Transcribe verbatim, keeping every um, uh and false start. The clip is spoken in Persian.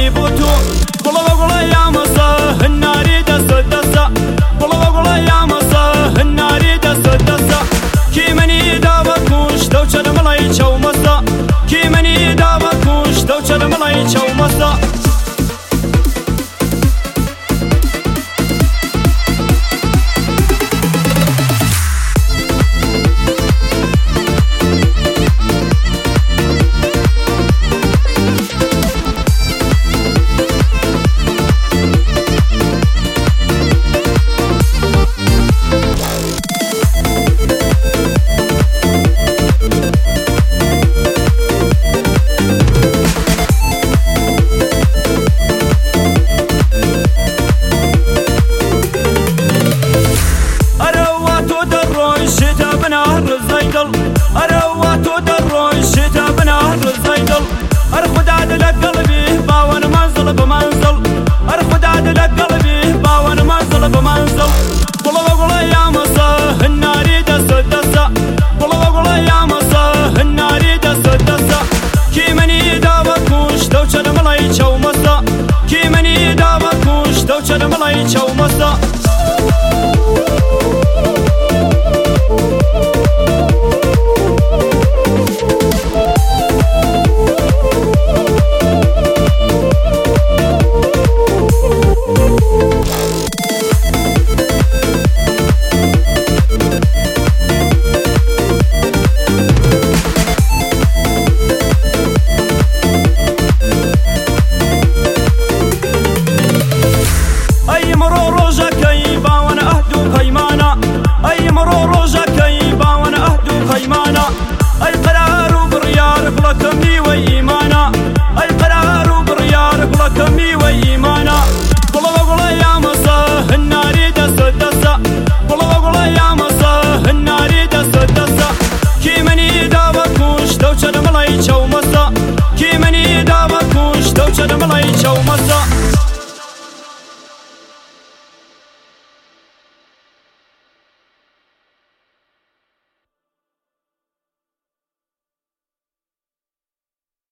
مني بوتو قلا وقلا يا مسا الناري دس دسا قلا وقلا يا مسا الناري دس دسا كي مني دابكوش دوشر ملاي شو مسا كي مني دابكوش دوشر ملاي شو مسا أرواتو دروي شتا بنهر الزيدل أرخد عدل قلبي باون منزل بمنزل أرخد عدل قلبي باون منزل بمنزل قلا وقلا يا مسا الناري دس دسا قلا وقلا يا مسا الناري دس دسا كي مني دابكوش دوشر ملاي شو مسا كي مني دابكوش دوشر ملاي شو مسا